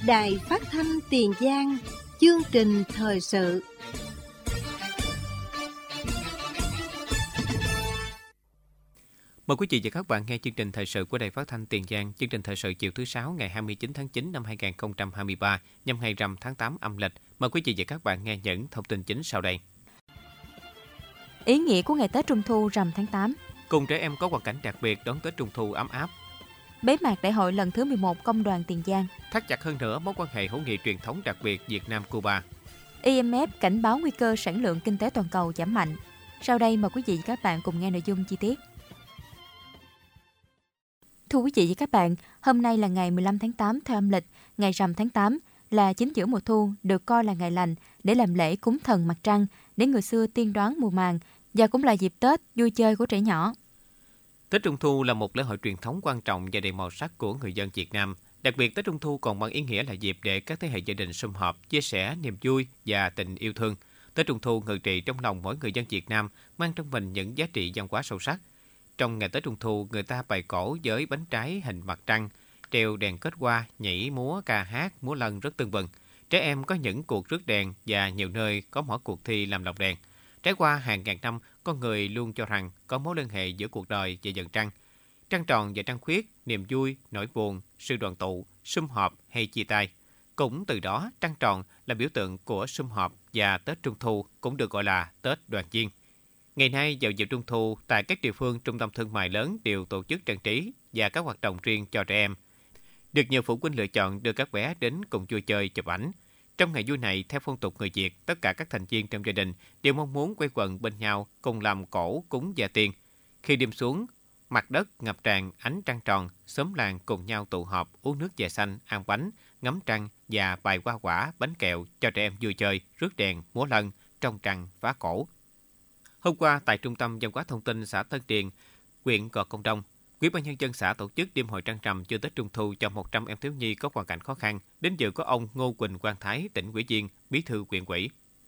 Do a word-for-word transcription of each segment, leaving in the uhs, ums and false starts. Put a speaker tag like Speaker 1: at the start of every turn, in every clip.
Speaker 1: Đài Phát thanh Tiền Giang, chương trình thời sự.
Speaker 2: Mời quý vị và các bạn nghe chương trình thời sự của Đài Phát thanh Tiền Giang. Chương trình thời sự chiều thứ sáu ngày hai mươi chín tháng chín năm hai nghìn không trăm hai mươi ba, nhằm ngày rằm tháng tám âm lịch. Mời quý vị và các bạn nghe những thông tin chính sau đây.
Speaker 3: Ý nghĩa của ngày Tết Trung thu rằm tháng tám.
Speaker 2: Cùng trẻ em có hoàn cảnh đặc biệt đón Tết Trung thu ấm áp.
Speaker 3: Bế mạc đại hội lần thứ mười một Công đoàn Tiền Giang.
Speaker 2: Thắt chặt hơn nữa mối quan hệ hữu nghị truyền thống đặc biệt Việt Nam-Cuba.
Speaker 3: i em ép cảnh báo nguy cơ sản lượng kinh tế toàn cầu giảm mạnh. Sau đây mời quý vị và các bạn cùng nghe nội dung chi tiết. Thưa quý vị và các bạn, hôm nay là ngày mười lăm tháng tám theo âm lịch, ngày rằm tháng tám là chính giữa mùa thu, được coi là ngày lành để làm lễ cúng thần mặt trăng, để người xưa tiên đoán mùa màng, và cũng là dịp Tết vui chơi của trẻ nhỏ.
Speaker 2: Tết Trung thu là một lễ hội truyền thống quan trọng và đầy màu sắc của người dân Việt Nam. Đặc biệt, Tết Trung thu còn mang ý nghĩa là dịp để các thế hệ gia đình sum họp, chia sẻ niềm vui và tình yêu thương. Tết Trung thu ngự trị trong lòng mỗi người dân Việt Nam, mang trong mình những giá trị văn hóa sâu sắc. Trong ngày Tết Trung thu, người ta bày cổ với bánh trái hình mặt trăng, treo đèn kết hoa, nhảy múa, ca hát, múa lân rất tưng bừng. Trẻ em có những cuộc rước đèn và nhiều nơi có mỗi cuộc thi làm lồng đèn. Trải qua hàng ngàn năm, con người luôn cho rằng có mối liên hệ giữa cuộc đời và dần trăng. Trăng tròn và trăng khuyết, niềm vui, nỗi buồn, sự đoàn tụ, sum họp hay chia tay. Cũng từ đó, trăng tròn là biểu tượng của sum họp và Tết Trung thu cũng được gọi là Tết đoàn viên. Ngày nay, vào dịp Trung thu, tại các địa phương, trung tâm thương mại lớn đều tổ chức trang trí và các hoạt động riêng cho trẻ em. Được nhiều phụ huynh lựa chọn đưa các bé đến cùng vui chơi, chụp ảnh. Trong ngày vui này, theo phong tục người Việt, tất cả các thành viên trong gia đình đều mong muốn quây quần bên nhau cùng làm cỗ cúng gia tiên. Khi đêm xuống, mặt đất ngập tràn ánh trăng tròn, xóm làng cùng nhau tụ họp uống nước chè xanh, ăn bánh, ngắm trăng và bày hoa quả, bánh kẹo cho trẻ em vui chơi, rước đèn, múa lân, trong trăng, phá cổ. Hôm qua, tại Trung tâm Văn hóa Thông tin xã Tân Điền, huyện Gò Công Đông, Ủy ban nhân dân xã tổ chức đêm hội trăng rằm chơi Tết Trung thu cho một trăm em thiếu nhi có hoàn cảnh khó khăn. Đến dự có ông Ngô Quỳnh Quang Thái, tỉnh ủy viên, bí thư huyện ủy.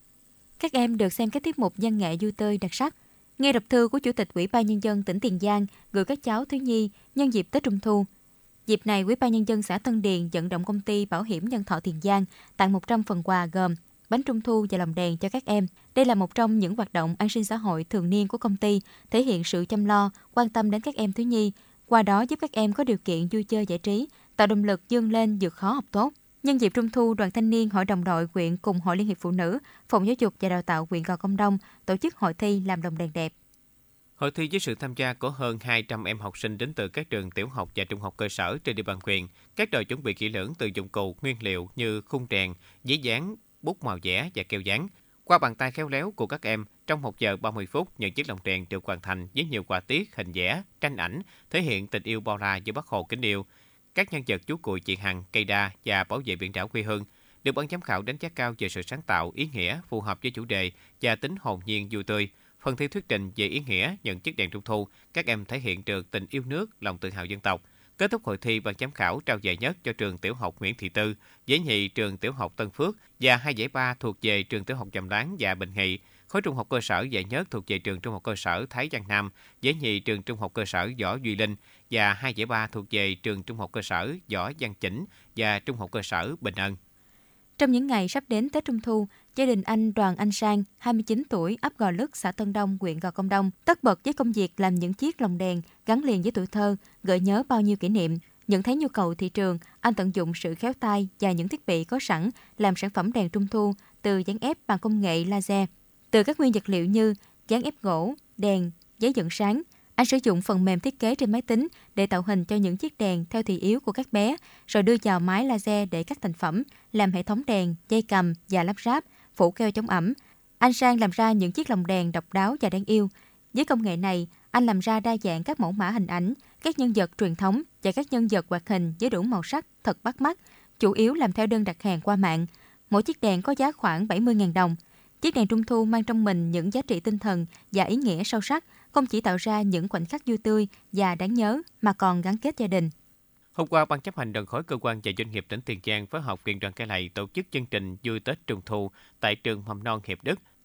Speaker 3: Các em được xem các tiết mục văn nghệ vui tươi đặc sắc, nghe đọc thư của Chủ tịch Ủy ban nhân dân tỉnh Tiền Giang gửi các cháu thiếu nhi nhân dịp Tết Trung thu. Dịp này, Ủy ban nhân dân xã Tân Điền vận động công ty Bảo hiểm Nhân thọ Tiền Giang tặng một trăm phần quà gồm bánh trung thu và lồng đèn cho các em. Đây là một trong những hoạt động an sinh xã hội thường niên của công ty, thể hiện sự chăm lo, quan tâm đến các em thiếu nhi, qua đó giúp các em có điều kiện vui chơi giải trí, tạo động lực vươn lên vượt khó học tốt. Nhân dịp Trung thu, Đoàn Thanh niên Hội đồng đội huyện cùng Hội Liên hiệp Phụ nữ, Phòng Giáo dục và Đào tạo huyện Gò Công Đông tổ chức hội thi làm lồng đèn đẹp.
Speaker 2: Hội thi với sự tham gia của hơn hai trăm em học sinh đến từ các trường tiểu học và trung học cơ sở trên địa bàn huyện. Các đội chuẩn bị kỹ lưỡng từ dụng cụ, nguyên liệu như khung đèn, giấy dán, bút màu vẽ và keo dán. Qua bàn tay khéo léo của các em, trong một giờ ba mươi phút, những chiếc lồng đèn được hoàn thành với nhiều họa tiết, hình vẽ, tranh ảnh, thể hiện tình yêu bao la với Bác Hồ kính yêu. Các nhân vật chú cuội chị Hằng, cây đa và bảo vệ biển đảo quê hương được ban giám khảo đánh giá cao về sự sáng tạo, ý nghĩa, phù hợp với chủ đề và tính hồn nhiên vui tươi. Phần thi thuyết trình về ý nghĩa những chiếc đèn Trung thu, các em thể hiện được tình yêu nước, lòng tự hào dân tộc. Kết thúc hội thi, ban giám khảo trao giải nhất cho trường tiểu học Nguyễn Thị Tư, giải nhì trường tiểu học Tân Phước và hai giải ba thuộc về trường tiểu học Dầm Láng và Bình Nghị. Khối trung học cơ sở giải nhất thuộc về trường trung học cơ sở Thái Văn Nam, giải nhì trường trung học cơ sở Võ Duy Linh và hai giải ba thuộc về trường trung học cơ sở Võ Văn Chỉnh và trung học cơ sở Bình Ân.
Speaker 3: Trong những ngày sắp đến Tết Trung thu, gia đình anh Đoàn Anh Sang, hai mươi chín tuổi, ấp Gò Lứt, xã Tân Đông, huyện Gò Công Đông, tất bật với công việc làm những chiếc lồng đèn gắn liền với tuổi thơ, gợi nhớ bao nhiêu kỷ niệm. Nhận thấy nhu cầu thị trường, anh tận dụng sự khéo tay và những thiết bị có sẵn làm sản phẩm đèn Trung thu từ dán ép bằng công nghệ laser. Từ các nguyên vật liệu như dán ép gỗ, đèn, giấy dẫn sáng, anh sử dụng phần mềm thiết kế trên máy tính để tạo hình cho những chiếc đèn theo thị yếu của các bé, rồi đưa vào máy laser để cắt thành phẩm, làm hệ thống đèn, dây cầm và lắp ráp, phủ keo chống ẩm. Anh Sang làm ra những chiếc lồng đèn độc đáo và đáng yêu. Với công nghệ này, anh làm ra đa dạng các mẫu mã hình ảnh, các nhân vật truyền thống và các nhân vật hoạt hình với đủ màu sắc thật bắt mắt, chủ yếu làm theo đơn đặt hàng qua mạng. Mỗi chiếc đèn có giá khoảng bảy mươi nghìn đồng. Chiếc đèn Trung thu mang trong mình những giá trị tinh thần và ý nghĩa sâu sắc, không chỉ tạo ra những khoảnh khắc vui tươi và đáng nhớ mà còn gắn kết gia đình.
Speaker 2: Hôm qua, Ban chấp hành đoàn khối cơ quan và doanh nghiệp tỉnh Tiền Giang phối hợp Viện Đoàn Cai Lậy tổ chức chương trình vui Tết Trung thu tại trường mầm non Hiệp Đức,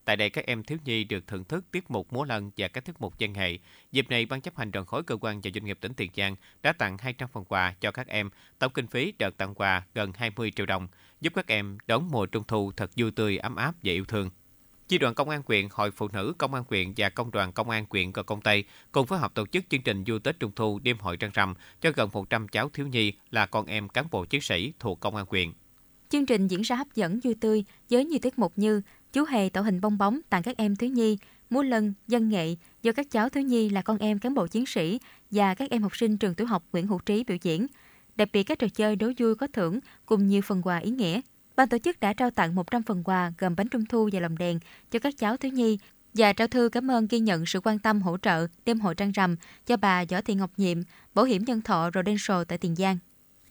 Speaker 2: Tại đây, các em thiếu nhi được thưởng thức tiết mục múa lân và các tiết mục văn nghệ. Dịp này, Ban chấp hành đoàn khối cơ quan và doanh nghiệp tỉnh Tiền Giang đã tặng hai trăm phần quà cho các em. Tổng kinh phí đợt tặng quà gần hai mươi triệu đồng, giúp các em đón mùa Trung thu thật vui tươi, ấm áp và yêu thương. Chi đoàn Công an huyện, Hội Phụ nữ Công an huyện và Công đoàn Công an huyện Gò Công Tây cùng phối hợp tổ chức chương trình vui Tết Trung thu đêm hội trăng rằm cho gần một trăm cháu thiếu nhi là con em cán bộ chiến sĩ thuộc Công an huyện.
Speaker 3: Chương trình diễn ra hấp dẫn vui tươi với nhiều tiết mục như chú hề tạo hình bong bóng tặng các em thiếu nhi, múa lân, văn nghệ do các cháu thiếu nhi là con em cán bộ chiến sĩ và các em học sinh trường tiểu học Nguyễn Hữu Trí biểu diễn. Đặc biệt các trò chơi đố vui có thưởng cùng nhiều phần quà ý nghĩa. Ban tổ chức đã trao tặng một trăm phần quà gồm bánh trung thu và lồng đèn cho các cháu thiếu nhi và trao thư cảm ơn ghi nhận sự quan tâm hỗ trợ đêm hội trăng rằm cho bà Võ Thị Ngọc Nhiệm, Bảo hiểm nhân thọ Rodenso tại Tiền Giang.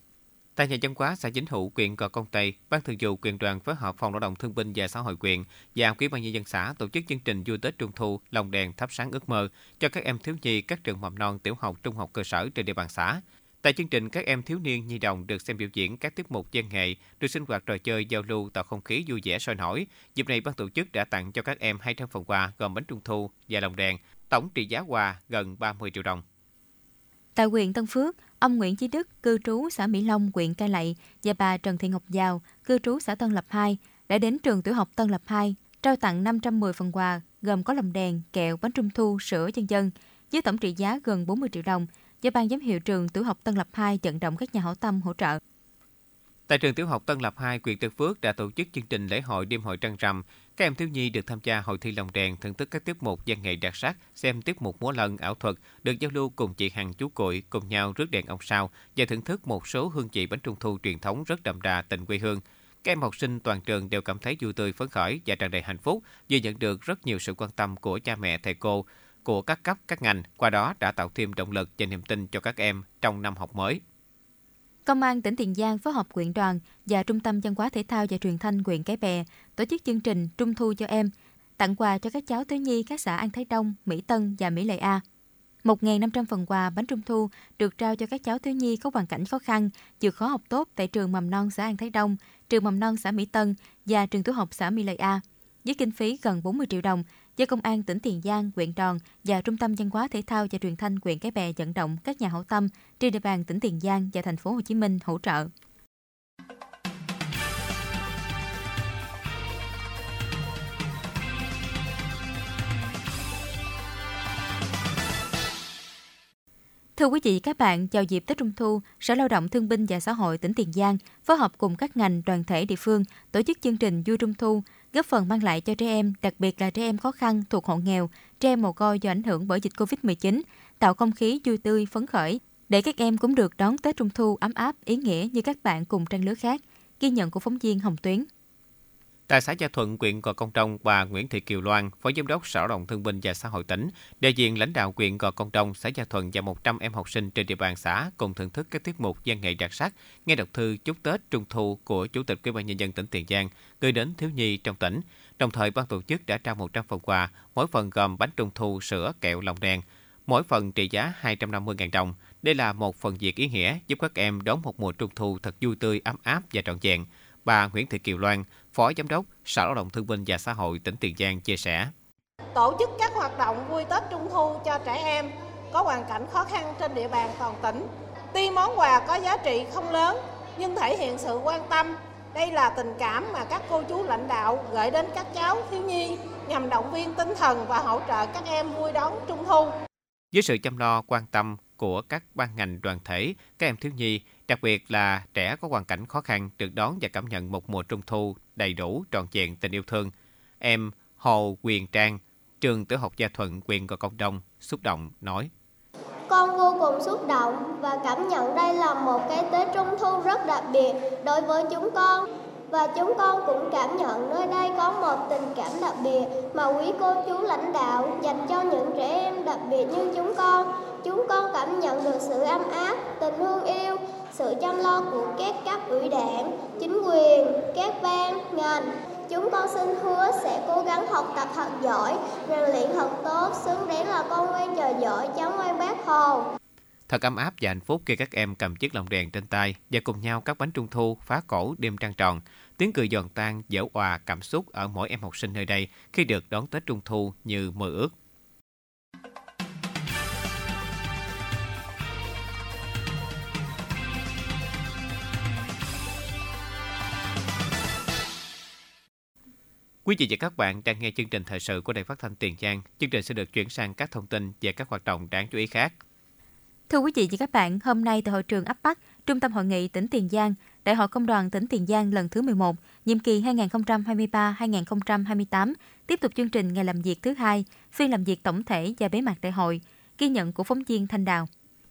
Speaker 2: Tại nhà văn hóa xã Vĩnh Hữu, huyện Gò Công Tây, Ban Thường vụ Huyện đoàn phối hợp Phòng Lao động Thương binh và Xã hội huyện và Ủy ban nhân dân xã tổ chức chương trình vui Tết Trung thu lồng đèn thắp sáng ước mơ cho các em thiếu nhi các trường mầm non, tiểu học, trung học cơ sở trên địa bàn xã. Tại chương trình, các em thiếu niên nhi đồng được xem biểu diễn các tiết mục văn nghệ, được sinh hoạt trò chơi giao lưu tạo không khí vui vẻ sôi nổi. Dịp này, ban tổ chức đã tặng cho các em hai trăm phần quà gồm bánh trung thu và lồng đèn, tổng trị giá quà gần ba mươi triệu đồng.
Speaker 3: Tại huyện Tân Phước, ông Nguyễn Chí Đức, cư trú xã Mỹ Long, huyện Cai Lậy và bà Trần Thị Ngọc Giao, cư trú xã Tân Lập hai, đã đến trường tiểu học Tân Lập hai trao tặng năm trăm mười phần quà gồm có lồng đèn, kẹo, bánh trung thu, sữa vân vân với tổng trị giá gần bốn mươi triệu đồng do ban giám hiệu trường tiểu học Tân Lập hai vận động các nhà hảo tâm hỗ trợ.
Speaker 2: Tại trường tiểu học Tân Lập hai, huyện Tân Phước đã tổ chức chương trình lễ hội đêm hội trăng rằm. Các em thiếu nhi được tham gia hội thi lồng đèn, thưởng thức các tiết mục văn nghệ đặc sắc, xem tiết mục múa lân, ảo thuật, được giao lưu cùng chị Hằng, chú Cụi cùng nhau rước đèn ông sao và thưởng thức một số hương vị bánh trung thu truyền thống rất đậm đà tình quê hương. Các em học sinh toàn trường đều cảm thấy vui tươi, phấn khởi và tràn đầy hạnh phúc vì nhận được rất nhiều sự quan tâm của cha mẹ, thầy cô, của các cấp, các ngành, qua đó đã tạo thêm động lực và niềm tin cho các em trong năm học mới.
Speaker 3: Công an tỉnh Tiền Giang phối hợp huyện đoàn và Trung tâm Văn hóa Thể thao và Truyền thanh huyện Cái Bè tổ chức chương trình Trung thu cho em, tặng quà cho các cháu thiếu nhi các xã An Thái Đông, Mỹ Tân và Mỹ Lệ A. một nghìn năm trăm phần quà bánh trung thu được trao cho các cháu thiếu nhi có hoàn cảnh khó khăn, vượt khó học tốt tại trường mầm non xã An Thái Đông, trường mầm non xã Mỹ Tân và trường tiểu học xã Mỹ Lệ A, với kinh phí gần bốn mươi triệu đồng do Công an tỉnh Tiền Giang, huyện đoàn và Trung tâm Văn hóa Thể thao và Truyền thanh huyện Cái Bè vận động các nhà hảo tâm trên địa bàn tỉnh Tiền Giang và thành phố Hồ Chí Minh hỗ trợ. Thưa quý vị, các bạn, vào dịp Tết Trung thu, Sở Lao động Thương binh và Xã hội tỉnh Tiền Giang phối hợp cùng các ngành, đoàn thể địa phương tổ chức chương trình vui Trung thu, góp phần mang lại cho trẻ em, đặc biệt là trẻ em khó khăn thuộc hộ nghèo, trẻ em mồ côi do ảnh hưởng bởi dịch covid mười chín, tạo không khí vui tươi, phấn khởi, để các em cũng được đón Tết Trung thu ấm áp, ý nghĩa như các bạn cùng trang lứa khác. Ghi nhận của phóng viên Hồng Tuyến.
Speaker 2: Tại xã Gia Thuận, huyện Gò Công Đông, bà Nguyễn Thị Kiều Loan, Phó Giám đốc Sở Lao động Thương binh và Xã hội tỉnh, đại diện lãnh đạo huyện Gò Công Đông, xã Gia Thuận và một trăm em học sinh trên địa bàn xã cùng thưởng thức các tiết mục văn nghệ đặc sắc, nghe đọc thư chúc Tết Trung thu của Chủ tịch Ủy ban nhân dân tỉnh Tiền Giang gửi đến thiếu nhi trong tỉnh. Đồng thời, ban tổ chức đã trao một trăm phần quà, mỗi phần gồm bánh trung thu, sữa, kẹo, lồng đèn, mỗi phần trị giá hai trăm năm mươi nghìn đồng. Đây là một phần việc ý nghĩa giúp các em đón một mùa Trung thu thật vui tươi, ấm áp và trọn vẹn. Bà Nguyễn Thị Kiều Loan, Phó Giám đốc Sở Lao động Thương binh và Xã hội tỉnh Tiền Giang chia sẻ.
Speaker 4: Tổ chức các hoạt động vui Tết Trung thu cho trẻ em có hoàn cảnh khó khăn trên địa bàn toàn tỉnh. Tuy món quà có giá trị không lớn nhưng thể hiện sự quan tâm. Đây là tình cảm mà các cô chú lãnh đạo gửi đến các cháu thiếu nhi nhằm động viên tinh thần và hỗ trợ các em vui đón Trung thu.
Speaker 2: Với sự chăm lo quan tâm của các ban ngành đoàn thể, các em thiếu nhi, đặc biệt là trẻ có hoàn cảnh khó khăn được đón và cảm nhận một mùa Trung thu đầy đủ trọn vẹn tình yêu thương. Em Hồ Quyền Trang, trường tiểu học Gia Thuận, huyện Gò Công Đông, xúc động nói:
Speaker 5: Con vô cùng xúc động và cảm nhận đây là một cái Tết Trung thu rất đặc biệt đối với chúng con. Và chúng con cũng cảm nhận nơi đây có một tình cảm đặc biệt mà quý cô chú lãnh đạo dành cho những trẻ em đặc biệt như chúng con. Chúng con cảm nhận được sự ấm áp, tình thương yêu, sự chăm lo của các cấp ủy đảng, chính quyền, các ban, ngành. Chúng con xin hứa sẽ cố gắng học tập thật giỏi, rèn luyện thật tốt, xứng đáng là con ngoan trò giỏi, cháu ngoan Bác Hồ.
Speaker 2: Thật ấm áp và hạnh phúc khi các em cầm chiếc lồng đèn trên tay và cùng nhau cắt bánh trung thu, phá cổ đêm trăng tròn. Tiếng cười giòn tan, dở òa cảm xúc ở mỗi em học sinh nơi đây khi được đón Tết Trung thu như mơ ước. Quý vị và các bạn đang nghe chương trình thời sự của Đài Phát thanh Tiền Giang. Chương trình sẽ được chuyển sang các thông tin về các hoạt động đáng chú ý khác.
Speaker 3: Thưa quý vị và các bạn, hôm nay tại hội trường Ấp Bắc, Trung tâm Hội nghị tỉnh Tiền Giang, Đại hội Công đoàn tỉnh Tiền Giang lần thứ mười một, nhiệm kỳ hai nghìn không trăm hai mươi ba đến hai nghìn không trăm hai mươi tám, tiếp tục chương trình ngày làm việc thứ hai, phiên làm việc tổng thể và bế mạc đại hội, ghi nhận của phóng viên Thanh Đào.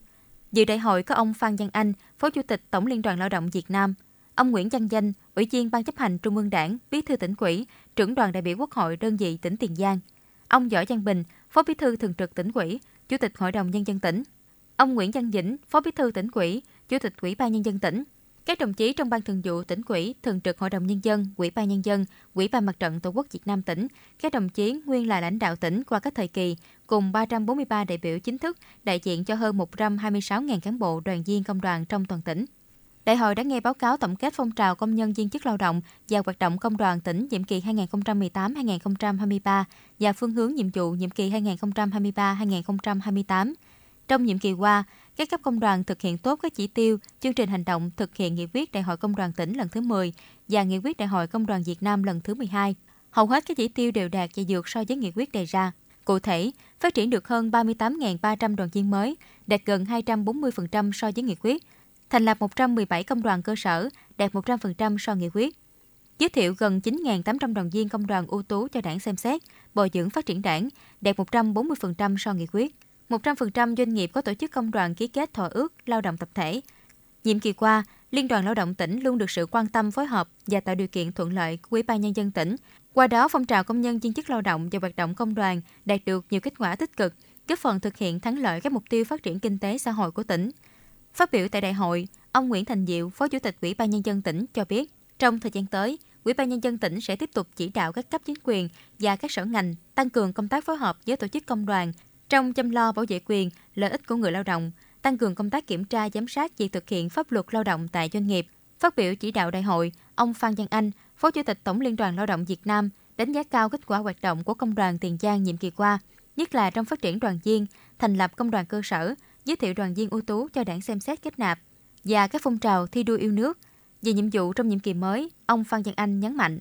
Speaker 3: Dự đại hội có ông Phan Văn Anh, Phó Chủ tịch Tổng Liên đoàn Lao động Việt Nam, ông Nguyễn Văn Danh, Ủy viên Ban chấp hành Trung ương Đảng, Bí thư Tỉnh ủy, Trưởng đoàn đại biểu Quốc hội đơn vị tỉnh Tiền Giang, ông Võ Văn Bình, Phó Bí thư Thường trực Tỉnh ủy, Chủ tịch Hội đồng Nhân dân tỉnh, ông Nguyễn Văn Vĩnh, Phó Bí thư Tỉnh ủy, Chủ tịch Ủy ban Nhân dân tỉnh, các đồng chí trong Ban Thường vụ Tỉnh ủy, Thường trực Hội đồng Nhân dân, Ủy ban Nhân dân, Ủy ban Mặt trận Tổ quốc Việt Nam tỉnh, các đồng chí nguyên là lãnh đạo tỉnh qua các thời kỳ, cùng ba trăm bốn mươi ba đại biểu chính thức đại diện cho hơn một trăm hai mươi sáu nghìn cán bộ đoàn viên công đoàn trong toàn tỉnh. Đại hội đã nghe báo cáo tổng kết phong trào công nhân viên chức lao động và hoạt động công đoàn tỉnh nhiệm kỳ hai nghìn không trăm mười tám đến hai nghìn không trăm hai mươi ba và phương hướng nhiệm vụ nhiệm kỳ hai nghìn không trăm hai mươi ba đến hai nghìn không trăm hai mươi tám. Trong nhiệm kỳ qua, các cấp công đoàn thực hiện tốt các chỉ tiêu, chương trình hành động thực hiện nghị quyết Đại hội Công đoàn tỉnh lần thứ mười và nghị quyết Đại hội Công đoàn Việt Nam lần thứ mười hai. Hầu hết các chỉ tiêu đều đạt và vượt so với nghị quyết đề ra. Cụ thể, phát triển được hơn ba mươi tám nghìn ba trăm đoàn viên mới, đạt gần hai trăm bốn mươi phần trăm so với nghị quyết. Thành lập một trăm mười bảy công đoàn cơ sở, đạt một trăm phần trăm so nghị quyết. Giới thiệu gần chín nghìn tám trăm đoàn viên công đoàn ưu tú cho Đảng xem xét, bồi dưỡng phát triển Đảng, đạt một trăm bốn mươi phần trăm so nghị quyết. một trăm phần trăm doanh nghiệp có tổ chức công đoàn ký kết thỏa ước lao động tập thể. Nhiệm kỳ qua, Liên đoàn Lao động tỉnh luôn được sự quan tâm phối hợp và tạo điều kiện thuận lợi của Ủy ban Nhân dân tỉnh. Qua đó, phong trào công nhân viên chức lao động và hoạt động công đoàn đạt được nhiều kết quả tích cực, góp phần thực hiện thắng lợi các mục tiêu phát triển kinh tế xã hội của tỉnh. Phát biểu tại đại hội, ông Nguyễn Thành Diệu, Phó Chủ tịch Ủy ban Nhân dân tỉnh cho biết, trong thời gian tới, Ủy ban Nhân dân tỉnh sẽ tiếp tục chỉ đạo các cấp chính quyền và các sở ngành tăng cường công tác phối hợp với tổ chức công đoàn trong chăm lo bảo vệ quyền, lợi ích của người lao động, tăng cường công tác kiểm tra giám sát việc thực hiện pháp luật lao động tại doanh nghiệp. Phát biểu chỉ đạo đại hội, ông Phan Văn Anh, Phó Chủ tịch Tổng Liên đoàn Lao động Việt Nam, đánh giá cao kết quả hoạt động của Công đoàn Tiền Giang nhiệm kỳ qua, nhất là trong phát triển đoàn viên, thành lập công đoàn cơ sở, giới thiệu đoàn viên ưu tú cho Đảng xem xét kết nạp và các phong trào thi đua yêu nước. Về nhiệm vụ trong nhiệm kỳ mới, ông Phan Văn Anh nhấn mạnh: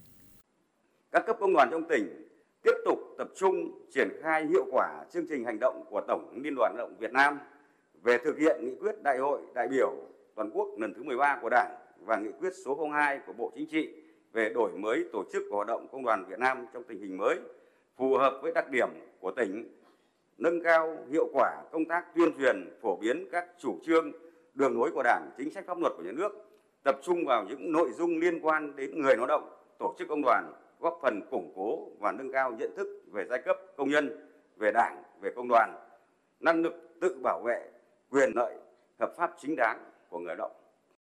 Speaker 6: các cấp công đoàn trong tỉnh tiếp tục tập trung triển khai hiệu quả chương trình hành động của Tổng Liên đoàn Lao động Việt Nam về thực hiện nghị quyết Đại hội đại biểu toàn quốc lần thứ mười ba của Đảng và nghị quyết số không hai của Bộ Chính trị về đổi mới tổ chức của hoạt động công đoàn Việt Nam trong tình hình mới, phù hợp với đặc điểm của tỉnh, nâng cao hiệu quả công tác tuyên truyền, phổ biến các chủ trương, đường lối của Đảng, chính sách pháp luật của nhà nước, tập trung vào những nội dung liên quan đến người lao động, tổ chức công đoàn, góp phần củng cố và nâng cao nhận thức về giai cấp công nhân, về Đảng, về công đoàn, năng lực tự bảo vệ quyền lợi hợp pháp chính đáng của người lao động.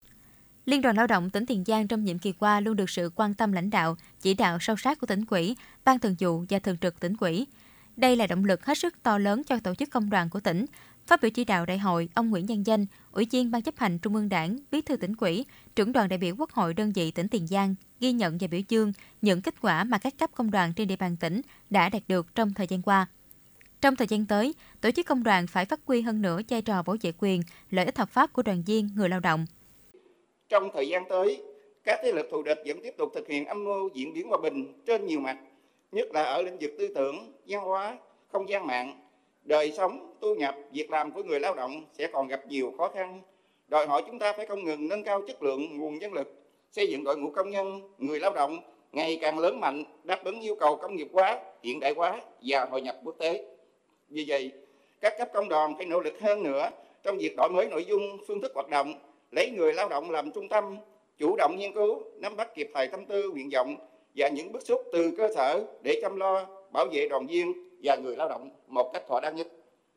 Speaker 3: Liên đoàn Lao động tỉnh Tiền Giang trong nhiệm kỳ qua luôn được sự quan tâm lãnh đạo, chỉ đạo sâu sát của Tỉnh ủy, Ban Thường vụ và Thường trực Tỉnh ủy. Đây là động lực hết sức to lớn cho tổ chức công đoàn của tỉnh. Phát biểu chỉ đạo đại hội, ông Nguyễn Văn Danh, Ủy viên Ban chấp hành Trung ương Đảng, Bí thư Tỉnh ủy, Trưởng đoàn đại biểu Quốc hội đơn vị tỉnh Tiền Giang ghi nhận và biểu dương những kết quả mà các cấp công đoàn trên địa bàn tỉnh đã đạt được trong thời gian qua. Trong thời gian tới, tổ chức công đoàn phải phát huy hơn nữa vai trò bảo vệ quyền, lợi ích hợp pháp của đoàn viên, người lao động.
Speaker 7: Trong thời gian tới, các thế lực thù địch vẫn tiếp tục thực hiện âm mưu diễn biến hòa bình trên nhiều mặt, nhất là ở lĩnh vực tư tưởng, văn hóa, không gian mạng. Đời sống, thu nhập, việc làm của người lao động sẽ còn gặp nhiều khó khăn. Đòi hỏi chúng ta phải không ngừng nâng cao chất lượng nguồn nhân lực, xây dựng đội ngũ công nhân, người lao động ngày càng lớn mạnh, đáp ứng yêu cầu công nghiệp hóa, hiện đại hóa và hội nhập quốc tế. Vì vậy, các cấp công đoàn phải nỗ lực hơn nữa trong việc đổi mới nội dung, phương thức hoạt động, lấy người lao động làm trung tâm, chủ động nghiên cứu, nắm bắt kịp thời tâm tư, nguyện vọng và những bức xúc từ cơ sở để chăm lo, bảo vệ đoàn viên và người lao động một cách thỏa đáng nhất.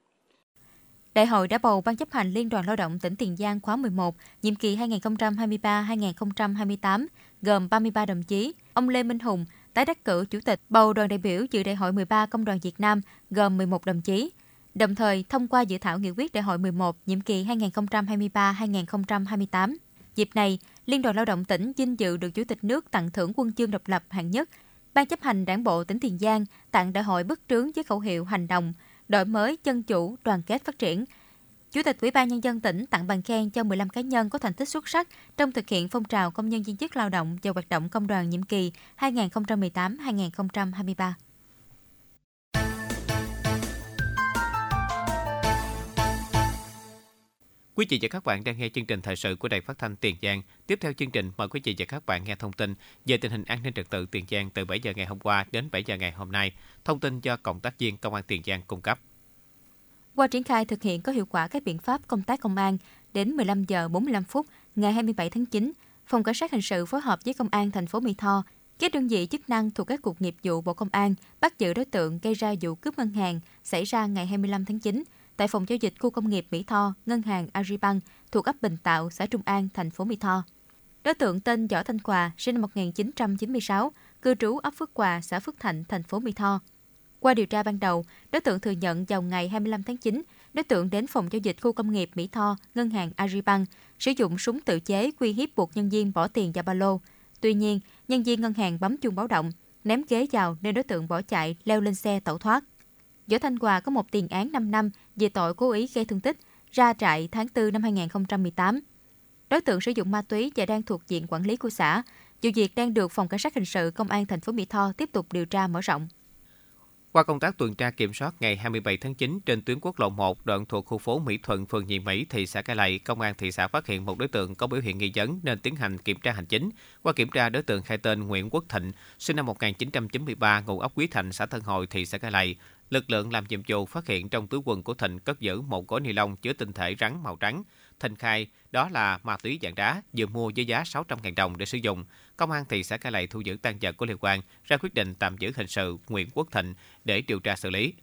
Speaker 3: Đại hội đã bầu Ban chấp hành Liên đoàn Lao động tỉnh Tiền Giang khóa mười một, nhiệm kỳ hai nghìn không trăm hai mươi ba đến hai nghìn không trăm hai mươi tám, gồm ba mươi ba đồng chí. Ông Lê Minh Hùng, tái đắc cử Chủ tịch, bầu đoàn đại biểu dự Đại hội mười ba Công đoàn Việt Nam, gồm mười một đồng chí. đồng thời thông qua dự thảo nghị quyết đại hội mười một nhiệm kỳ hai nghìn không trăm hai mươi ba đến hai nghìn không trăm hai mươi tám. Dịp này, Liên đoàn Lao động tỉnh vinh dự được Chủ tịch nước tặng thưởng huân chương độc lập hạng nhất. Ban chấp hành Đảng bộ tỉnh Tiền Giang tặng đại hội bức trướng với khẩu hiệu hành động, đổi mới, dân chủ, đoàn kết phát triển. Chủ tịch Ủy ban Nhân dân tỉnh tặng bằng khen cho mười lăm cá nhân có thành tích xuất sắc trong thực hiện phong trào công nhân viên chức lao động và hoạt động công đoàn nhiệm kỳ hai nghìn không trăm mười tám đến hai nghìn không trăm hai mươi ba.
Speaker 2: Quý vị và các bạn đang nghe chương trình thời sự của Đài Phát thanh Tiền Giang. Tiếp theo chương trình, mời quý vị và các bạn nghe thông tin về tình hình an ninh trật tự Tiền Giang từ bảy giờ ngày hôm qua đến bảy giờ ngày hôm nay. Thông tin do cộng tác viên Công an Tiền Giang cung cấp.
Speaker 3: Qua triển khai thực hiện có hiệu quả các biện pháp công tác công an, đến mười lăm giờ bốn mươi lăm phút ngày hai mươi bảy tháng chín, Phòng Cảnh sát Hình sự phối hợp với Công an thành phố Mỹ Tho, các đơn vị chức năng thuộc các cục nghiệp vụ Bộ Công an bắt giữ đối tượng gây ra vụ cướp ngân hàng xảy ra ngày hai mươi lăm tháng chín tại phòng giao dịch khu công nghiệp Mỹ Tho, ngân hàng Agribank thuộc ấp Bình Tạo, xã Trung An, thành phố Mỹ Tho. Đối tượng tên Võ Thanh Hòa, sinh năm một nghìn chín trăm chín mươi sáu, cư trú ấp Phước Hòa, xã Phước Thạnh, thành phố Mỹ Tho. Qua điều tra ban đầu, đối tượng thừa nhận vào ngày hai mươi lăm tháng chín, đối tượng đến phòng giao dịch khu công nghiệp Mỹ Tho, ngân hàng Agribank, sử dụng súng tự chế uy hiếp buộc nhân viên bỏ tiền vào ba lô. Tuy nhiên, nhân viên ngân hàng bấm chuông báo động, ném ghế vào nên đối tượng bỏ chạy, leo lên xe tẩu thoát. Võ Thanh Hòa có một tiền án năm năm về tội cố ý gây thương tích, ra trại tháng tư năm hai nghìn không trăm mười tám. Đối tượng sử dụng ma túy và đang thuộc diện quản lý của xã. Vụ việc đang được Phòng Cảnh sát Hình sự Công an thành phố Mỹ Tho tiếp tục điều tra mở rộng.
Speaker 2: Qua công tác tuần tra kiểm soát ngày hai mươi bảy tháng chín trên tuyến quốc lộ một đoạn thuộc khu phố Mỹ Thuận, phường Nhị Mỹ, thị xã Cai Lậy, Công an thị xã phát hiện một đối tượng có biểu hiện nghi vấn nên tiến hành kiểm tra hành chính. Qua kiểm tra, đối tượng khai tên Nguyễn Quốc Thịnh, sinh năm một nghìn chín trăm chín mươi ba, ngụ ấp Quý Thạnh, xã Tân Hội, thị xã Cai Lậy. Lực lượng làm nhiệm vụ phát hiện trong túi quần của Thịnh cất giữ một gói ni lông chứa tinh thể rắn màu trắng. Thịnh khai đó là ma túy dạng đá, vừa mua với giá sáu trăm nghìn đồng để sử dụng. Công an thị xã Cai Lậy thu giữ tang vật có liên quan, ra quyết định tạm giữ hình sự Nguyễn Quốc Thịnh để điều tra xử lý.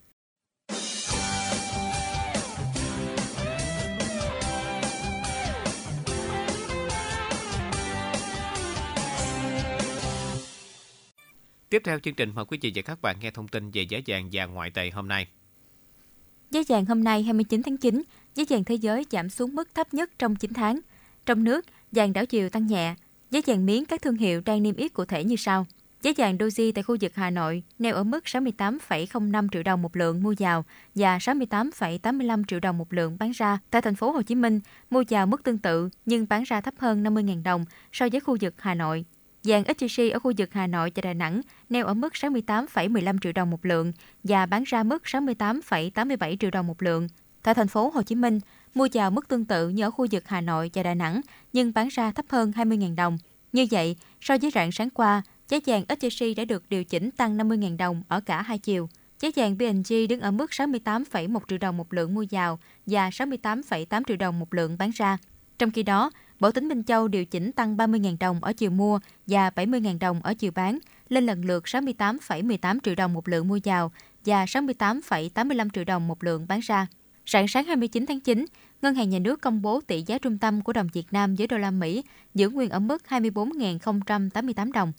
Speaker 2: Tiếp theo chương trình, mời quý vị và các bạn nghe thông tin về giá vàng và ngoại tệ hôm nay.
Speaker 3: Giá vàng hôm nay hai mươi chín tháng chín, giá vàng thế giới giảm xuống mức thấp nhất trong chín tháng. Trong nước, vàng đảo chiều tăng nhẹ. Giá vàng miếng các thương hiệu đang niêm yết cụ thể như sau. Giá vàng Doji tại khu vực Hà Nội neo ở mức sáu mươi tám phẩy không năm triệu đồng một lượng mua vào và sáu mươi tám phẩy tám mươi lăm triệu đồng một lượng bán ra. Tại thành phố Hồ Chí Minh, mua vào mức tương tự nhưng bán ra thấp hơn năm mươi nghìn đồng so với khu vực Hà Nội. Vàng ét gi xê ở khu vực Hà Nội và Đà Nẵng neo ở mức sáu mươi tám phẩy mười lăm triệu đồng một lượng và bán ra mức sáu mươi tám phẩy tám mươi bảy triệu đồng một lượng. Tại thành phố Hồ Chí Minh, mua vào mức tương tự như ở khu vực Hà Nội và Đà Nẵng nhưng bán ra thấp hơn hai mươi nghìn đồng. Như vậy, so với rạng sáng qua, giá vàng ét gi xê đã được điều chỉnh tăng năm mươi nghìn đồng ở cả hai chiều. Giá vàng pê en giê đứng ở mức sáu mươi tám phẩy một triệu đồng một lượng mua vào và sáu mươi tám phẩy tám triệu đồng một lượng bán ra. Trong khi đó, Bảo Tín Minh Châu điều chỉnh tăng ba mươi nghìn đồng ở chiều mua và bảy mươi nghìn đồng ở chiều bán, lên lần lượt sáu mươi tám phẩy mười tám triệu đồng một lượng mua vào và sáu mươi tám phẩy tám mươi lăm triệu đồng một lượng bán ra. Rạng sáng hai mươi chín tháng chín, Ngân hàng Nhà nước công bố tỷ giá trung tâm của đồng Việt Nam với đô la Mỹ giữ nguyên ở mức hai mươi bốn nghìn không trăm tám mươi tám đồng.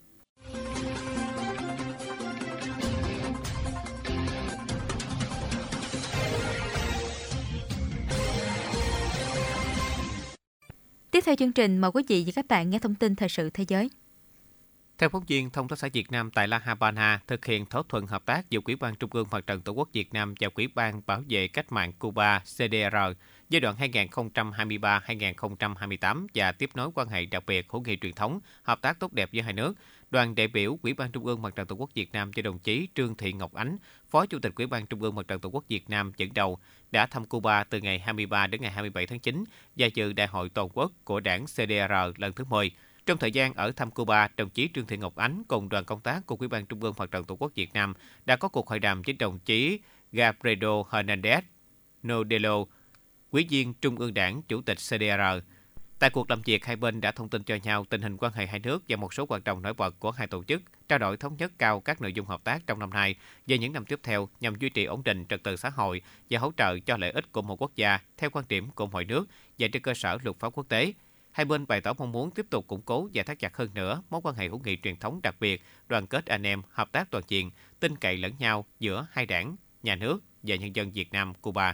Speaker 3: Tiếp theo chương trình, mời quý vị và các bạn nghe thông tin thời sự thế giới.
Speaker 2: Theo phóng viên Thông tấn xã Việt Nam tại La Habana thực hiện thỏa thuận hợp tác giữa Ủy ban Trung ương Mặt trận Tổ quốc Việt Nam và Ủy ban Bảo vệ Cách mạng Cuba xê đê rờ giai đoạn hai nghìn không trăm hai mươi ba đến hai nghìn không trăm hai mươi tám và tiếp nối quan hệ đặc biệt hữu nghị truyền thống, hợp tác tốt đẹp giữa hai nước. Đoàn đại biểu Ủy ban Trung ương Mặt trận Tổ quốc Việt Nam do đồng chí Trương Thị Ngọc Ánh, Phó Chủ tịch Ủy ban Trung ương Mặt trận Tổ quốc Việt Nam dẫn đầu đã thăm Cuba từ ngày hai mươi ba đến ngày hai mươi bảy tháng chín và dự Đại hội toàn quốc của Đảng xê đê rờ lần thứ mười. Trong thời gian ở thăm Cuba, đồng chí Trương Thị Ngọc Ánh cùng đoàn công tác của Ủy ban Trung ương Mặt trận Tổ quốc Việt Nam đã có cuộc hội đàm với đồng chí Gabriel Hernandez Nodelo, Ủy viên Trung ương Đảng, Chủ tịch xê đê rờ. Tại cuộc làm việc, hai bên đã thông tin cho nhau tình hình quan hệ hai nước và một số hoạt động nổi bật của hai tổ chức, trao đổi thống nhất cao các nội dung hợp tác trong năm nay và những năm tiếp theo nhằm duy trì ổn định trật tự xã hội và hỗ trợ cho lợi ích của một quốc gia theo quan điểm của mọi nước và trên cơ sở luật pháp quốc tế. Hai bên bày tỏ mong muốn tiếp tục củng cố và thắt chặt hơn nữa mối quan hệ hữu nghị truyền thống đặc biệt, đoàn kết anh em, hợp tác toàn diện, tin cậy lẫn nhau giữa hai đảng, nhà nước và nhân dân Việt Nam, Cuba.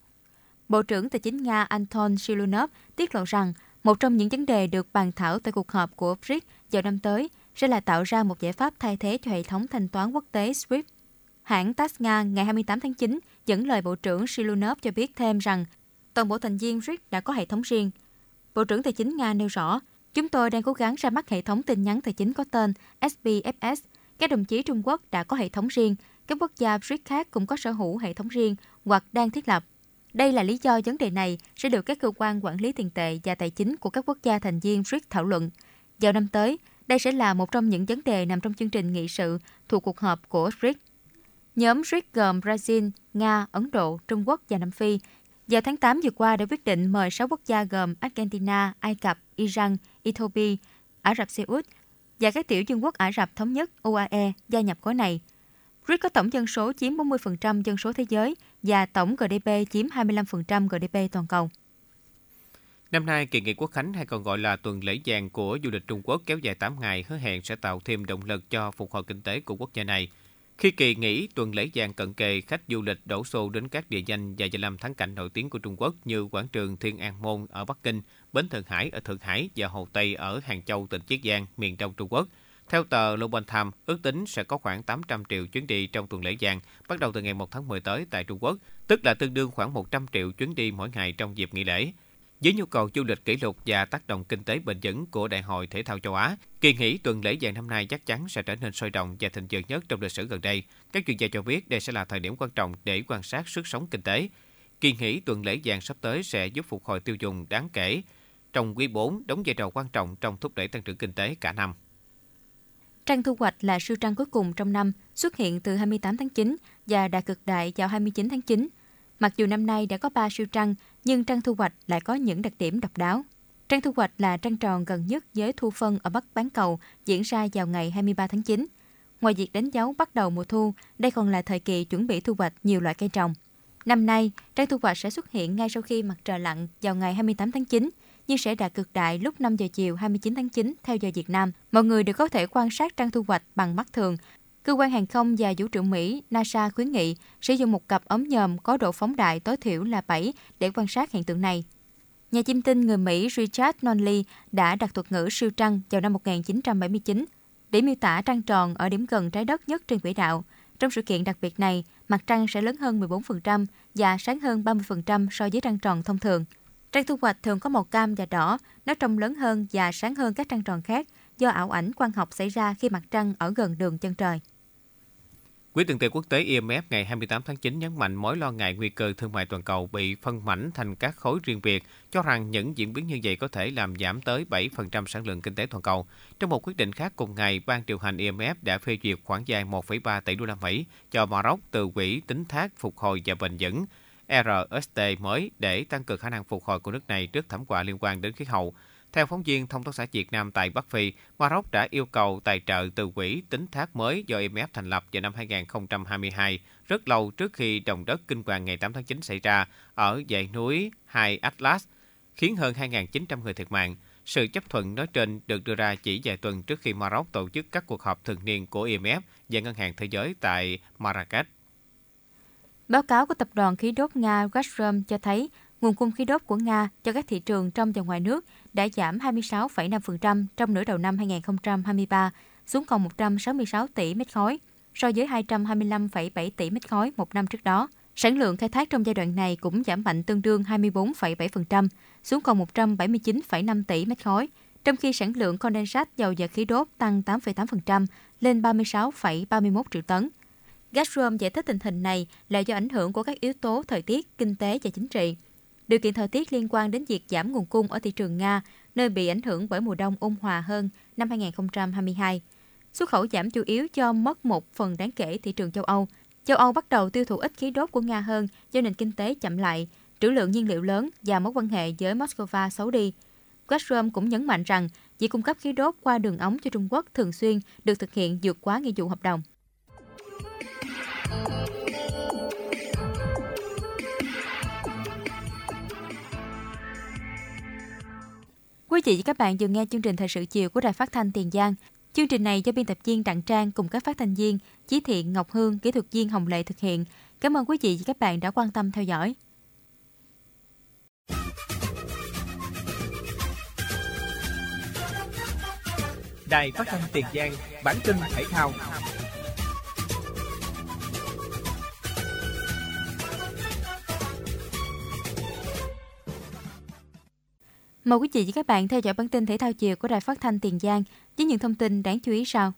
Speaker 3: Bộ trưởng Tài chính Nga Anton Silunov tiết lộ rằng một trong những vấn đề được bàn thảo tại cuộc họp của bê rê i xê vào năm tới sẽ là tạo ra một giải pháp thay thế cho hệ thống thanh toán quốc tế SWIFT. Hãng tát Nga ngày hai mươi tám tháng chín dẫn lời Bộ trưởng Silunov cho biết thêm rằng toàn bộ thành viên bê rê i xê đã có hệ thống riêng. Bộ trưởng Tài chính Nga nêu rõ, chúng tôi đang cố gắng ra mắt hệ thống tin nhắn tài chính có tên ét pê ép ét. Các đồng chí Trung Quốc đã có hệ thống riêng, các quốc gia bê rê i xê khác cũng có sở hữu hệ thống riêng hoặc đang thiết lập. Đây là lý do vấn đề này sẽ được các cơ quan quản lý tiền tệ và tài chính của các quốc gia thành viên bê rê i xê thảo luận. Vào năm tới, đây sẽ là một trong những vấn đề nằm trong chương trình nghị sự thuộc cuộc họp của bê rê i xê. Nhóm bê rê i xê gồm Brazil, Nga, Ấn Độ, Trung Quốc và Nam Phi vào tháng tám vừa qua đã quyết định mời sáu quốc gia gồm Argentina, Ai Cập, Iran, Ethiopia, Ả Rập Xê Út và các tiểu vương quốc Ả Rập Thống Nhất U A E gia nhập khối này. bê rê i xê có tổng dân số chiếm bốn mươi phần trăm dân số thế giới và tổng giê đê pê chiếm hai mươi lăm phần trăm giê đê pê toàn cầu.
Speaker 2: Năm nay, kỳ nghỉ Quốc khánh hay còn gọi là tuần lễ vàng của du lịch Trung Quốc kéo dài tám ngày hứa hẹn sẽ tạo thêm động lực cho phục hồi kinh tế của quốc gia này. Khi kỳ nghỉ tuần lễ vàng cận kề, khách du lịch đổ xô đến các địa danh và danh lam thắng cảnh nổi tiếng của Trung Quốc như quảng trường Thiên An Môn ở Bắc Kinh, bến Thượng Hải ở Thượng Hải và Hồ Tây ở Hàng Châu, tỉnh Chiết Giang, miền Đông Trung Quốc. Theo tờ Global Times, ước tính sẽ có khoảng tám trăm triệu chuyến đi trong tuần lễ vàng bắt đầu từ ngày một tháng mười tới tại Trung Quốc, tức là tương đương khoảng một trăm triệu chuyến đi mỗi ngày trong dịp nghỉ lễ. Với nhu cầu du lịch kỷ lục và tác động kinh tế bền vững của Đại hội Thể thao châu Á, kỳ nghỉ tuần lễ vàng năm nay chắc chắn sẽ trở nên sôi động và thịnh vượng nhất trong lịch sử gần đây. Các chuyên gia cho biết đây sẽ là thời điểm quan trọng để quan sát sức sống kinh tế. Kỳ nghỉ tuần lễ vàng sắp tới sẽ giúp phục hồi tiêu dùng đáng kể trong quý bốn, đóng vai trò quan trọng trong thúc đẩy tăng trưởng kinh tế cả năm.
Speaker 3: Trăng thu hoạch là siêu trăng cuối cùng trong năm, xuất hiện từ hai mươi tám tháng chín và đạt cực đại vào hai mươi chín tháng chín. Mặc dù năm nay đã có ba siêu trăng, nhưng trăng thu hoạch lại có những đặc điểm độc đáo. Trăng thu hoạch là trăng tròn gần nhất với thu phân ở Bắc bán cầu, diễn ra vào ngày hai mươi ba tháng chín. Ngoài việc đánh dấu bắt đầu mùa thu, đây còn là thời kỳ chuẩn bị thu hoạch nhiều loại cây trồng. Năm nay, trăng thu hoạch sẽ xuất hiện ngay sau khi mặt trời lặn vào ngày hai mươi tám tháng chín, nhưng sẽ đạt cực đại lúc năm giờ chiều hai mươi chín tháng chín theo giờ Việt Nam. Mọi người đều có thể quan sát trăng thu hoạch bằng mắt thường. Cơ quan hàng không và vũ trụ Mỹ NASA khuyến nghị sử dụng một cặp ống nhòm có độ phóng đại tối thiểu là bảy để quan sát hiện tượng này. Nhà chiêm tinh người Mỹ Richard Nonley đã đặt thuật ngữ siêu trăng vào năm một nghìn chín trăm bảy mươi chín để miêu tả trăng tròn ở điểm gần trái đất nhất trên quỹ đạo. Trong sự kiện đặc biệt này, mặt trăng sẽ lớn hơn mười bốn phần trăm và sáng hơn ba mươi phần trăm so với trăng tròn thông thường. Trăng thu hoạch thường có màu cam và đỏ, nó trông lớn hơn và sáng hơn các trăng tròn khác do ảo ảnh quang học xảy ra khi mặt trăng ở gần đường chân trời.
Speaker 2: Quỹ tiền tệ quốc tế I M F ngày hai mươi tám tháng chín nhấn mạnh mối lo ngại nguy cơ thương mại toàn cầu bị phân mảnh thành các khối riêng biệt, cho rằng những diễn biến như vậy có thể làm giảm tới bảy phần trăm sản lượng kinh tế toàn cầu. Trong một quyết định khác cùng ngày, ban điều hành I M F đã phê duyệt khoản vay một phẩy ba tỷ đô la Mỹ cho Maroc từ quỹ tín thác phục hồi và bền vững R S T mới để tăng cường khả năng phục hồi của nước này trước thảm họa liên quan đến khí hậu. Theo phóng viên Thông tấn xã Việt Nam tại Bắc Phi, Maroc đã yêu cầu tài trợ từ quỹ tín thác mới do I M F thành lập vào năm hai không hai hai, rất lâu trước khi động đất kinh hoàng ngày tám tháng chín xảy ra ở dãy núi High Atlas, khiến hơn hai nghìn chín trăm người thiệt mạng. Sự chấp thuận nói trên được đưa ra chỉ vài tuần trước khi Maroc tổ chức các cuộc họp thường niên của I M F và Ngân hàng Thế giới tại Marrakech.
Speaker 3: Báo cáo của tập đoàn khí đốt Nga Gazprom cho thấy nguồn cung khí đốt của Nga cho các thị trường trong và ngoài nước đã giảm hai mươi sáu phẩy năm phần trăm trong nửa đầu năm hai không hai ba xuống còn một trăm sáu mươi sáu tỷ mét khối, so với hai trăm hai mươi lăm phẩy bảy tỷ mét khối một năm trước đó. Sản lượng khai thác trong giai đoạn này cũng giảm mạnh tương đương hai mươi bốn phẩy bảy phần trăm xuống còn một trăm bảy mươi chín phẩy năm tỷ mét khối, trong khi sản lượng condensate dầu và khí đốt tăng tám phẩy tám phần trăm lên ba mươi sáu phẩy ba mươi mốt triệu tấn. Gazprom giải thích tình hình này là do ảnh hưởng của các yếu tố thời tiết, kinh tế và chính trị. Điều kiện thời tiết liên quan đến việc giảm nguồn cung ở thị trường Nga, nơi bị ảnh hưởng bởi mùa đông ôn hòa hơn năm hai không hai hai. Xuất khẩu giảm chủ yếu do mất một phần đáng kể thị trường châu Âu. Châu Âu bắt đầu tiêu thụ ít khí đốt của Nga hơn do nền kinh tế chậm lại, trữ lượng nhiên liệu lớn và mối quan hệ với Moscow xấu đi. Gazprom cũng nhấn mạnh rằng việc cung cấp khí đốt qua đường ống cho Trung Quốc thường xuyên được thực hiện vượt quá nghĩa vụ hợp đồng. Quý vị và các bạn vừa nghe chương trình thời sự chiều của Đài Phát thanh Tiền Giang. Chương trình này do biên tập viên Đặng Trang cùng các phát thanh viên Chí Thiện, Ngọc Hương, kỹ thuật viên Hồng Lệ thực hiện. Cảm ơn quý vị và các bạn đã quan tâm theo dõi.
Speaker 2: Đài Phát thanh Tiền Giang, bản tin thể thao.
Speaker 3: Mời quý vị và các bạn theo dõi bản tin thể thao chiều của Đài Phát thanh Tiền Giang với những thông tin đáng chú ý sau.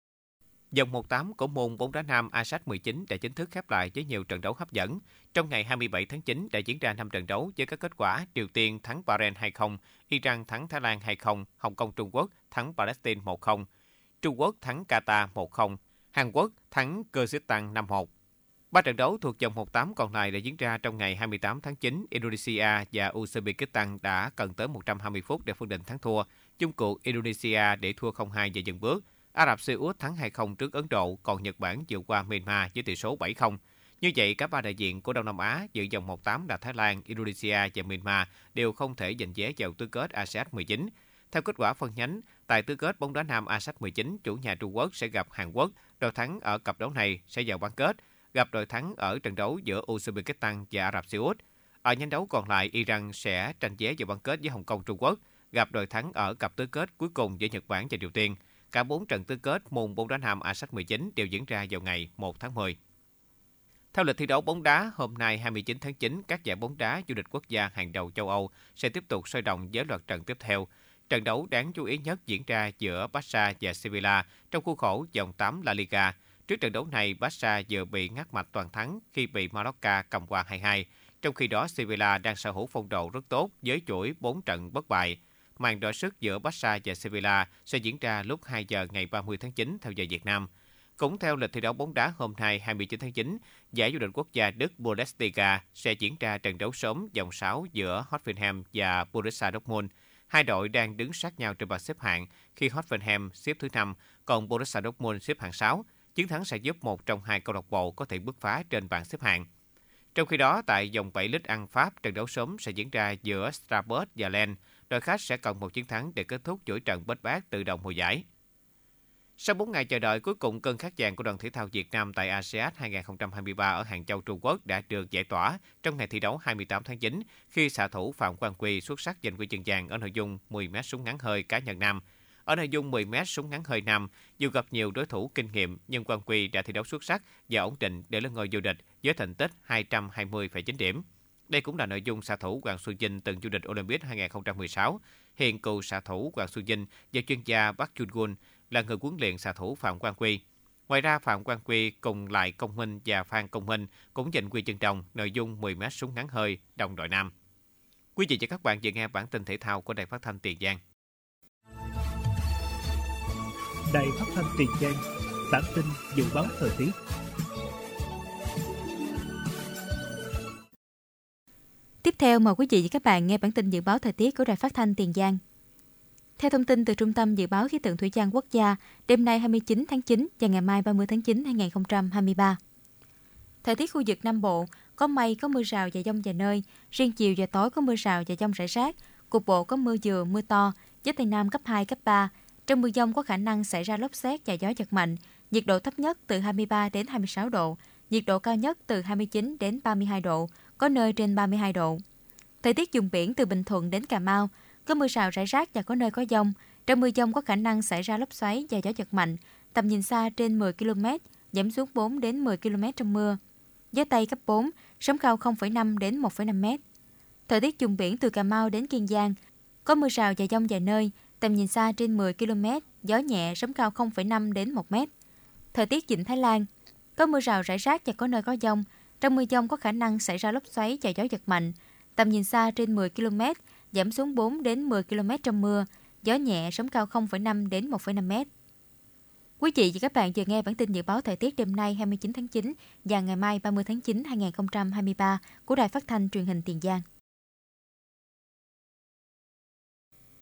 Speaker 2: Vòng một tám của môn bóng đá nam a ét e a mười chín đã chính thức khép lại với nhiều trận đấu hấp dẫn. Trong ngày hai mươi bảy tháng chín đã diễn ra năm trận đấu với các kết quả: Triều Tiên thắng Bahrain hai không, Iran thắng Thái Lan hai không, Hồng Kông Trung Quốc thắng Palestine một không, Trung Quốc thắng Qatar một không, Hàn Quốc thắng Kyrgyzstan năm một. Ba trận đấu thuộc vòng một tám còn lại đã diễn ra trong ngày hai mươi tám tháng chín. Indonesia và Uzbekistan đã cần tới một trăm hai mươi phút để phân định thắng thua. Chung cuộc Indonesia để thua không hai và dừng bước. Ả Rập Xê Út thắng hai không trước Ấn Độ, còn Nhật Bản vượt qua Myanmar với tỷ số bảy không. Như vậy, cả ba đại diện của Đông Nam Á dự vòng một tám là Thái Lan, Indonesia và Myanmar đều không thể giành vé vào tứ kết a ét e a mười chín. Theo kết quả phân nhánh, tại tứ kết bóng đá nam a ét e a mười chín, chủ nhà Trung Quốc sẽ gặp Hàn Quốc. Đội thắng ở cặp đấu này sẽ vào bán kết, gặp đội thắng ở trận đấu giữa Uzbekistan và Ả Rập Xê Út. Ở nhánh đấu còn lại, Iran sẽ tranh vé vào bán kết với Hồng Kông Trung Quốc, gặp đội thắng ở cặp tứ kết cuối cùng giữa Nhật Bản và Triều Tiên. Cả bốn trận tứ kết môn bóng đá nam a ét e a mười chín đều diễn ra vào ngày một tháng mười. Theo lịch thi đấu bóng đá, hôm nay hai mươi chín tháng chín, các giải bóng đá vô địch quốc gia hàng đầu châu Âu sẽ tiếp tục sôi động với loạt trận tiếp theo. Trận đấu đáng chú ý nhất diễn ra giữa Barca và Sevilla trong khuôn khổ vòng tám La Liga. Trước trận đấu này, Barca vừa bị ngắt mạch toàn thắng khi bị Mallorca cầm hòa hai hai. Trong khi đó, Sevilla đang sở hữu phong độ rất tốt với chuỗi bốn trận bất bại. Màn đọ sức giữa Barca và Sevilla sẽ diễn ra lúc hai giờ ngày ba mươi tháng chín theo giờ Việt Nam. Cũng theo lịch thi đấu bóng đá hôm nay hai mươi chín tháng chín, giải vô địch quốc gia Đức Bundesliga sẽ diễn ra trận đấu sớm vòng sáu giữa Hoffenheim và Borussia Dortmund. Hai đội đang đứng sát nhau trên bảng xếp hạng khi Hoffenheim xếp thứ năm, còn Borussia Dortmund xếp hạng sáu. Chiến thắng sẽ giúp một trong hai câu lạc bộ có thể bứt phá trên bảng xếp hạng. Trong khi đó, tại vòng bảy Ligue một Pháp, trận đấu sớm sẽ diễn ra giữa Strasbourg và Lens. Đội khách sẽ cần một chiến thắng để kết thúc chuỗi trận bết bát tự động mùa giải. Sau bốn ngày chờ đợi, cuối cùng cơn khát vàng của đoàn thể thao Việt Nam tại a sê an hai không hai ba ở Hàng Châu, Trung Quốc đã được giải tỏa trong ngày thi đấu hai mươi tám tháng chín khi xạ thủ Phạm Quang Quy xuất sắc giành huy chương vàng ở nội dung mười mét súng ngắn hơi cá nhân nam. Ở nội dung mười mét súng ngắn hơi nam, dù gặp nhiều đối thủ kinh nghiệm nhưng Quang Quy đã thi đấu xuất sắc và ổn định để lên ngôi vô địch với thành tích hai trăm hai mươi phẩy chín điểm. Đây cũng là nội dung xạ thủ Hoàng Xuân Vinh từng vô địch Olympic hai không một sáu. Hiện cựu xạ thủ Hoàng Xuân Vinh và chuyên gia Park Jun-gun là người huấn luyện xạ thủ Phạm Quang Quy. Ngoài ra, Phạm Quang Quy cùng Lại Công Minh và Phan Công Minh cũng giành huy chương đồng nội dung mười mét súng ngắn hơi đồng đội nam. Quý vị và các bạn vừa nghe bản tin thể thao của Đài Phát thanh Tiền Giang.
Speaker 8: Đài Phát thanh Tiền Giang, bản tin dự báo thời tiết.
Speaker 3: Tiếp theo mời quý vị và các bạn nghe bản tin dự báo thời tiết của Đài Phát thanh Tiền Giang. Theo thông tin từ Trung tâm Dự báo Khí tượng Thủy văn Quốc gia, đêm nay hai mươi chín tháng chín và ngày mai ba mươi tháng chín năm hai không hai ba. Thời tiết khu vực Nam Bộ có mây, có mưa rào và dông vài nơi, riêng chiều và tối có mưa rào và dông rải rác, cục bộ có mưa vừa, mưa to, gió Tây Nam cấp hai, cấp ba. Trong mưa dông có khả năng xảy ra lốc sét và gió giật mạnh, nhiệt độ thấp nhất từ hai mươi ba đến hai mươi sáu độ, nhiệt độ cao nhất từ hai mươi chín đến ba mươi hai độ, có nơi trên ba mươi hai độ. Thời tiết vùng biển từ Bình Thuận đến Cà Mau, có mưa rào rải rác và có nơi có dông. Trong mưa dông có khả năng xảy ra lốc xoáy và gió giật mạnh, tầm nhìn xa trên mười ki lô mét, giảm xuống bốn đến mười ki lô mét trong mưa. Gió Tây cấp bốn, sóng cao không phẩy năm đến một phẩy năm mét. Thời tiết vùng biển từ Cà Mau đến Kiên Giang, có mưa rào và dông vài nơi, tầm nhìn xa trên mười ki lô mét, gió nhẹ, sóng cao không phẩy năm đến một mét. Thời tiết Vịnh Thái Lan, có mưa rào rải rác và có nơi có dông. Trong mưa dông có khả năng xảy ra lốc xoáy và gió giật mạnh, tầm nhìn xa trên mười ki lô mét, giảm xuống bốn đến mười ki lô mét trong mưa, gió nhẹ, sóng cao không phẩy năm đến một phẩy năm mét. Quý vị và các bạn vừa nghe bản tin dự báo thời tiết đêm nay hai mươi chín tháng chín và ngày mai ba mươi tháng chín năm hai không hai ba của Đài Phát thanh Truyền hình Tiền Giang.